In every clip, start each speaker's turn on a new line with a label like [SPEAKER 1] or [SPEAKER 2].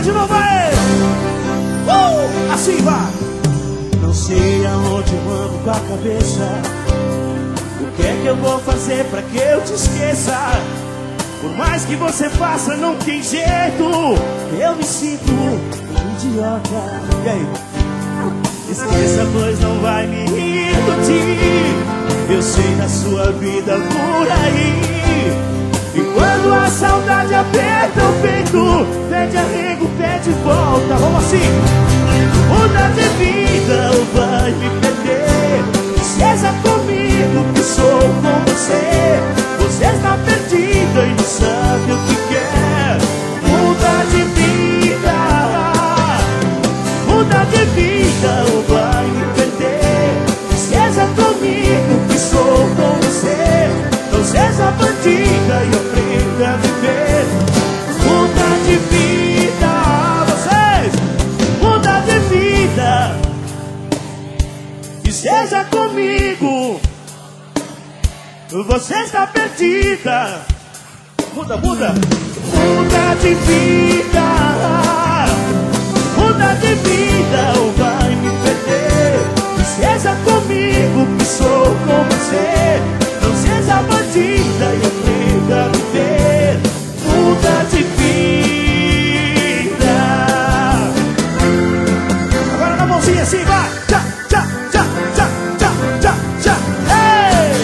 [SPEAKER 1] de novo aí. Assim vai. Não sei aonde eu ando com a cabeça. O que é que eu vou fazer pra que eu te esqueça? Por mais que você faça, não tem jeito. Eu me sinto um idiota. E aí? Esqueça, pois não vai me iludir. Eu sei da sua vida por aí. E quando a saudade aperta o peito, pede arrego, pede volta. Vamos assim. Muda de vida ou vai me perder. Seja comigo que sou com você. Você está perdida e não sabe o que quer. Muda de vida. Muda de vida ou vai me perder. Seja comigo que sou com você. Não seja bandida e aprenda a viver. Muda de vida. Vocês, muda de vida. Que seja comigo. Você está perdida. Muda, muda. Muda de vida. Muda de vida ou vai me perder. Seja comigo que sou com você. Não seja bandida e aprenda a viver. Muda de vida. Agora na mãozinha assim, vai. Tchá, tchá, tchá, tchá, tchá, tchá, tchá. Ei!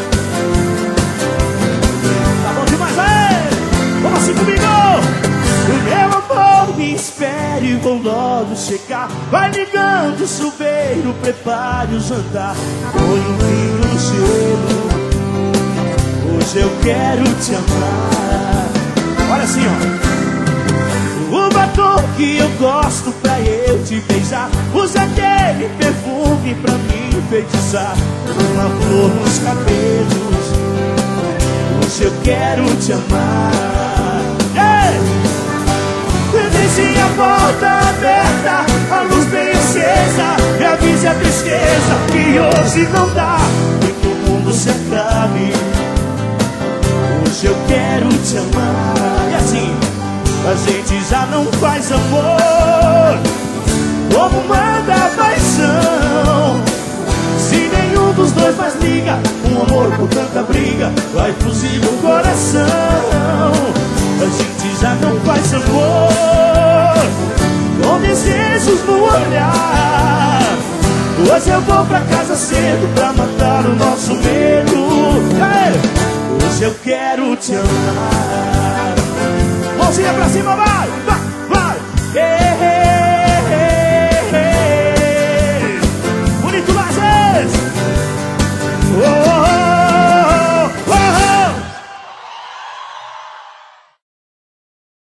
[SPEAKER 1] Tá bom demais, aí! Vamos assim comigo! Meu amor, me espere, vou logo chegar. Vai ligando o chuveiro, prepare o jantar. Põe um vinho no gelo. Hoje eu quero te amar. Olha assim, ó. O batom que eu gosto pra eu te beijar. Usa aquele perfume pra me enfeitiçar. Uma flor nos cabelos. Hoje eu quero te amar. Ei! Deixe a porta aberta, a luz bem acesa. Me avise a tristeza que hoje não dá. E que o mundo se acabe. Hoje eu quero te amar. E assim, a gente já não faz amor como manda a paixão. Se nenhum dos dois mais liga, um amor com tanta briga vai fugir do coração. A gente já não faz amor com desejos no olhar. Hoje eu vou pra casa cedo pra matar o nosso medo. Hoje eu quero te amar. Mãozinha pra cima, vai!